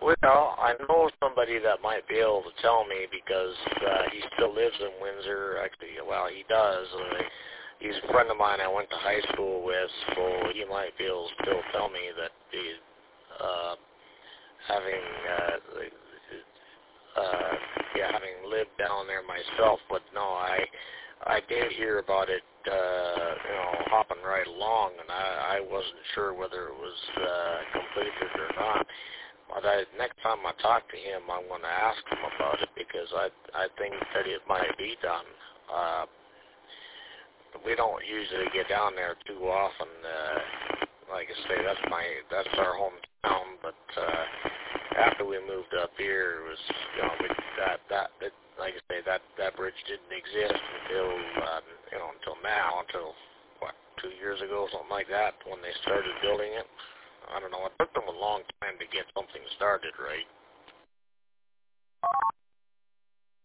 Well, I know somebody that might be able to tell me because he still lives in Windsor. Actually, well, he does. He's a friend of mine I went to high school with, so he might be able to still tell me that he, having having lived down there myself. But no, I did hear about it, hopping right along, and I wasn't sure whether it was completed or not. But next time I talk to him, I'm going to ask him about it because I think that it might be done. We don't usually get down there too often. Like I say, that's our hometown. But after we moved up here, it was like I say, that bridge didn't exist until now, until 2 years ago, something like that, when they started building it. I don't know. It took them a long time to get something started, right?